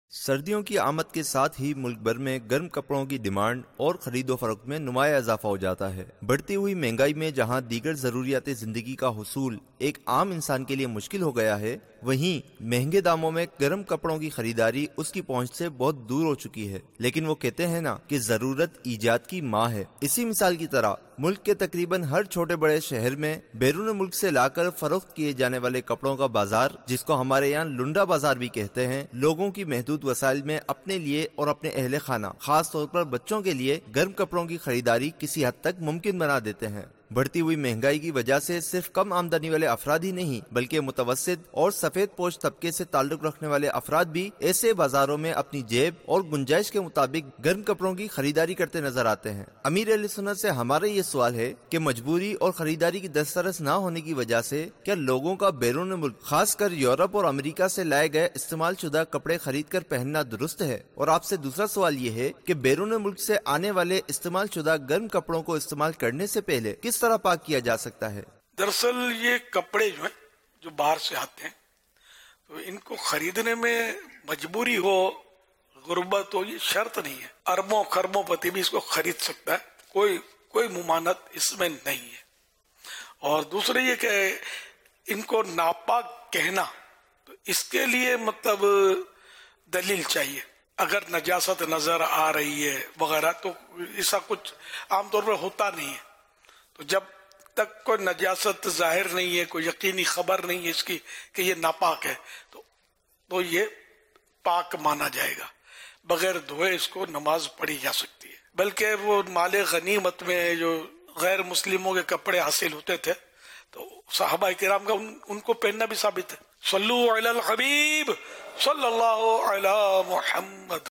سردیوں کی آمد کے ساتھ ہی ملک بھر میں گرم کپڑوں کی ڈیمانڈ اور خرید و فروخت میں نمایاں اضافہ ہو جاتا ہے۔ بڑھتی ہوئی مہنگائی میں جہاں دیگر ضروریات زندگی کا حصول ایک عام انسان کے لیے مشکل ہو گیا ہے، وہیں مہنگے داموں میں گرم کپڑوں کی خریداری اس کی پہنچ سے بہت دور ہو چکی ہے۔ لیکن وہ کہتے ہیں نا کہ ضرورت ایجاد کی ماں ہے۔ اسی مثال کی طرح ملک کے تقریباً ہر چھوٹے بڑے شہر میں بیرون ملک سے لا کر فروخت کیے جانے والے کپڑوں کا بازار، جس کو ہمارے یہاں لنڈا بازار بھی کہتے ہیں، لوگوں کی محدود وسائل میں اپنے لیے اور اپنے اہل خانہ، خاص طور پر بچوں کے لیے گرم کپڑوں کی خریداری کسی حد تک ممکن بنا دیتے ہیں۔ بڑھتی ہوئی مہنگائی کی وجہ سے صرف کم آمدنی والے افراد ہی نہیں بلکہ متوسط اور سفید پوش طبقے سے تعلق رکھنے والے افراد بھی ایسے بازاروں میں اپنی جیب اور گنجائش کے مطابق گرم کپڑوں کی خریداری کرتے نظر آتے ہیں۔ امیر اہل سنت سے ہمارا یہ سوال ہے کہ مجبوری اور خریداری کی دسترس نہ ہونے کی وجہ سے کیا لوگوں کا بیرون ملک، خاص کر یورپ اور امریکہ سے لائے گئے استعمال شدہ کپڑے خرید کر پہننا درست ہے؟ اور آپ سے دوسرا سوال یہ ہے کہ بیرون ملک سے آنے والے استعمال شدہ گرم کپڑوں کو استعمال کرنے سے پہلے کس طرح پاک کیا جا سکتا ہے؟ دراصل یہ کپڑے جو ہیں جو باہر سے آتے ہیں تو ان کو خریدنے میں مجبوری ہو، غربت ہو، یہ شرط نہیں ہے۔ اربوں خربوں پتی بھی اس کو خرید سکتا ہے، کوئی ممانعت اس میں نہیں ہے۔ اور دوسرے یہ کہ ان کو ناپاک کہنا، تو اس کے لیے مطلب دلیل چاہیے۔ اگر نجاست نظر آ رہی ہے وغیرہ تو ایسا کچھ عام طور پر ہوتا نہیں ہے۔ تو جب تک کوئی نجاست ظاہر نہیں ہے، کوئی یقینی خبر نہیں ہے اس کی کہ یہ ناپاک ہے، تو یہ پاک مانا جائے گا۔ بغیر دھوئے اس کو نماز پڑھی جا سکتی ہے۔ بلکہ وہ مال غنیمت میں جو غیر مسلموں کے کپڑے حاصل ہوتے تھے تو صحابہ کرام کا ان کو پہننا بھی ثابت ہے۔ صلو علی الحبیب صلی اللہ علی محمد۔